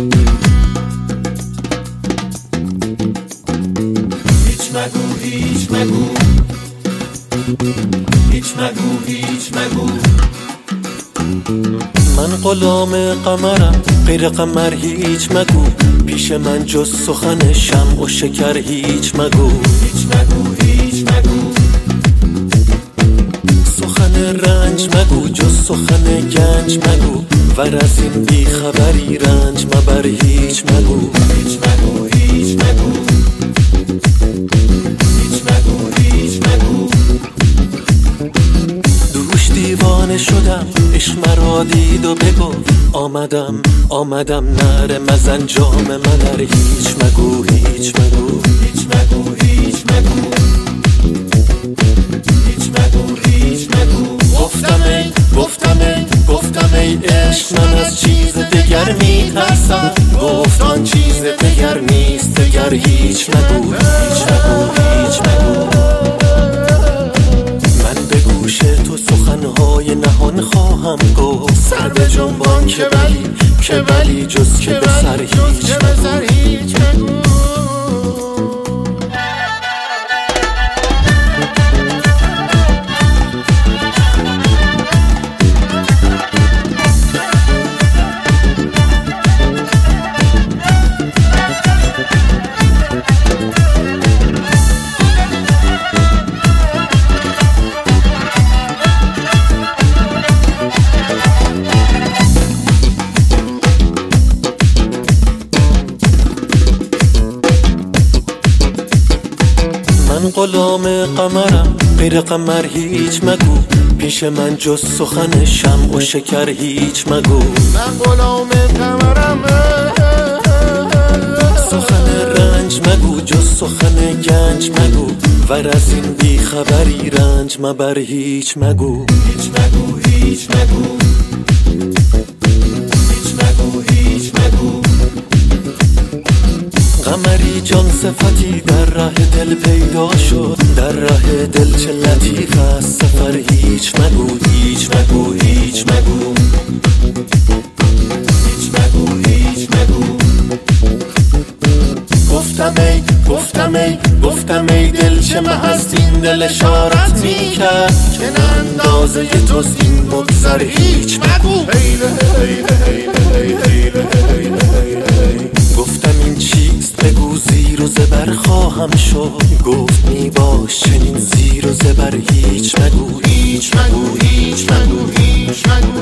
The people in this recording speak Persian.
هیچ مگو هیچ مگو، هیچ مگو هیچ مگو. من غلام قمرم، غیر قمر هیچ مگو. پیش من جز سخن شمع و شکر هیچ مگو. هیچ مگو هیچ مگو. سخن رنج مگو، جز سخن گنج مگو. ور از این بی خبری رنج مبر هیچ مگو. هیچ مگو هیچ مگو. هیچ مگو هیچ مگو. دوش دیوانه شدم، عشق مرا دید و بگفت آمدم نره مزن جام من. هیچ مگو هیچ مگو. هیچ مگو هیچ مگو. هیچ مگو هیچ مگو. گفتم ای عشق من از چیز دگر میترسم. گفت آن چیز دگر نیست، دگر هیچ مگو. هیچ مگو هیچ مگو. من به گوش تو سخنهای نهان خواهم گفت. سر به جنبان که ولی جز که به سر هیچ مگو. من غلام قمرم، غیر قمر هیچ مگو. پیش من جز سخن شمع و شکر هیچ مگو. من غلام قمرم. سخن رنج مگو، جز سخن گنج مگو. ور از این بی خبری رنج مبر هیچ مگو. هیچ مگو هیچ مگو. هیچ مگو هیچ مگو. قمری جان صفتی در ره دل پیدا شد. در ره دل چه لطیف است سفر هیچ مگو. هیچ مگو هیچ مگو. هیچ مگو هیچ مگو. گفتم ای دل چه محست این دل اشارت میکرد که نه اندازه توست این بگذر هیچ مگو. گفتم این چیست بگو زیر و زبر خواهم شد. گفت می باش چنین زیر و زبر هیچ مگو. هیچ مگو هیچ مگو. هیچ مگو